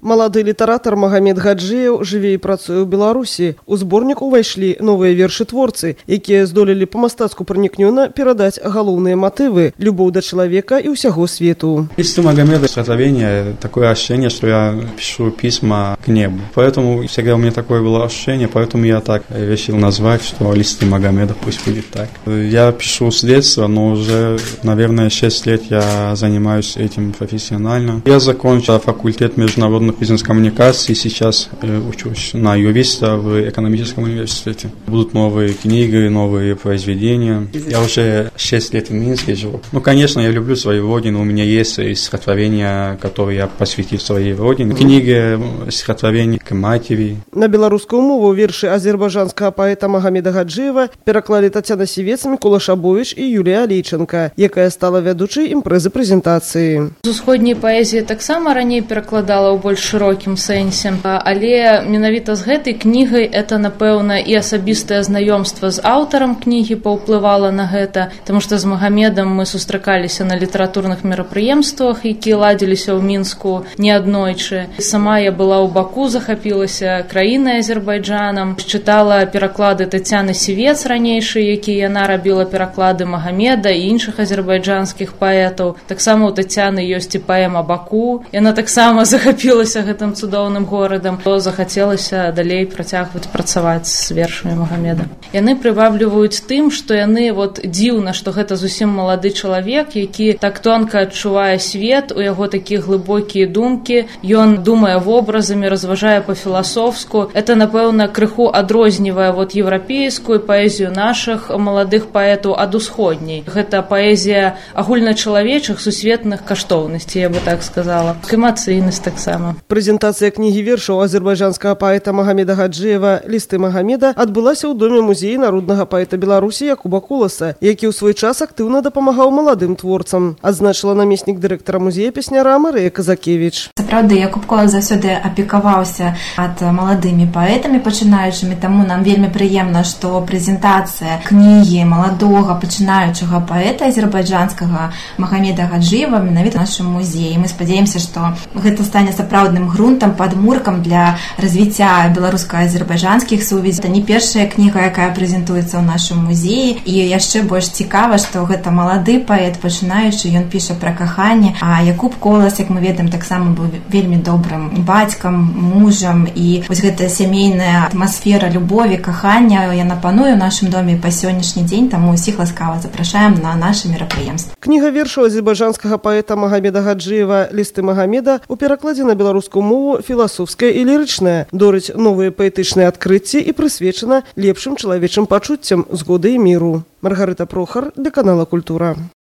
Малады літаратар Магамед Гаджыеў жыве і працуе ў Беларусі. У зборнік увайшлі новыя вершы-творцы, якія здолелі па-мастацку пранікнёна перадаць галоўныя матывы, любоў да чалавека і ўсяго свету. Листы Магомеда стихотворение, такое ощущение, что я пишу письма к небу. Поэтому всегда у меня такое было ощущение, поэтому я так решил назвать, что листы Магомеда, пусть будет так. Я пишу с детства, но уже, наверное, 6 лет я занимаюсь этим профессионально. Я закончил факультет международных бизнес-коммуникаций, сейчас учусь на юриста в экономическом университете. Будут новые книги, новые произведения. Я уже 6 лет в Минске живу. Ну, конечно, я люблю свою родину, у меня есть стихотворения, которые я посвятил своей родине. Книги, стихотворения к матери. На беларускую мову вершы азербайджанскага паэта Магамеда Гаджыева пераклалі Тацяна Сівец, Мікола Шабович і Юлія Алейченка, якая стала вядучай імпрэзы прэзентацыі. З усходняй паэзіі таксама раней перакладала ў больш шырокім сэнсе, але менавіта з гэтай кнігай это, напэўна, і асабістае знаёмства з аўтарам кнігі паўплывала на гэта, таму што з Магамедам мы сустракаліся на літаратурных мерапрыемствах, якія ладзіліся ў Мінску неаднойчы. Сама я была ў Баку, захапілася краінай Азербайджанам, чытала пераклады Тацяны Сівец ранейшыя, якія яна рабіла пераклады Магамеда і іншых азербайджанскіх паэтаў. Таксама ў Тацяны ёсць і паэма Баку. Яна таксама захапілася гэтым цудоўным горадам, то захацелася далей працягваць працаваць з вершамі Магамеда. Яны прывабліваюць тым, што яны дзіўна, што гэта зусім малады чалавек, які так тонка адчувае свет, у яго такія глыбокія думкі, ён думае вобразамі, разважае па-філасофску. Это, напэўна, крыху адрознівае еўрапейскую паэзію нашых маладых паэтаў ад усходняй. Гэта паэзія агульначалавечых сусветных каштоўнасцей, я бы так сказала. Эмацыйнасць таксама. Прэзентацыя кнігі вершаў азербайджанскага паэта Магамеда Гаджыева «Лісты Магамеда» адбылася ў доме музея народнага паэта Беларусі Якуба Куласа, які ў свой час актыўна дапамагаў маладым творцам, адзначыла намеснік дырэктара музея песняра Марыя Казакевіч. Сапраўды, Якуб Кулас заўсёды апекаваўся ад маладымі паэтамі пачынаючымі, таму нам вельмі прыемна, што прэзентацыя кнігі маладога пачынаючага паэта азербайджанскага Магамеда Гаджыева менавіта ў нашым музеі. Мы спадзяемся, што гэта стане сапраўдным грунтам, падмуркам для развіцця беларуска-азербайджанскіх сувязей. Это не першая кніга, якая прэзентуецца ў нашым музеі, і яшчэ больш цікава, што гэта малады паэт пачынаючы, ён піша пра каханне, а Якуб Кулас, як мы ведаем, таксама быў вельмі добрым бацькам, мужам, і вось гэтая сямейная атмасфера любові, кахання, яна пануе ў нашым доме па сённяшні дзень, таму ўсіх ласкава запрашаем на нашы мерапрыемствы. Кніга вершаў азербайджанскага паэта Магамеда Гаджыева «Лісты Магамеда» у перакладзе на беларускую мову філасофская і лірычная, дорыць новыя паэтычныя адкрыцці і прысвечана лепшым чалавечым пачуццям, згоды і міру. Маргарыта Прохар для канала «Культура».